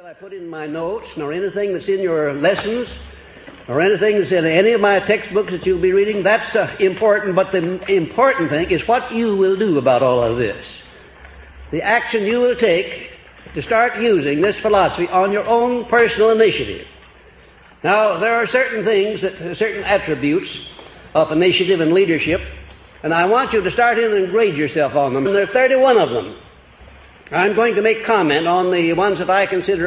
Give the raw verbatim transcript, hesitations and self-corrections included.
I put in my notes, nor anything that's in your lessons, or anything that's in any of my textbooks that you'll be reading. That's uh, important, but the important thing is what you will do about all of this. The action you will take to start using this philosophy on your own personal initiative. Now, there are certain things, that certain attributes of initiative and leadership, and I want you to start in and grade yourself on them. And there are thirty-one of them. I'm going to make comment on the ones that I consider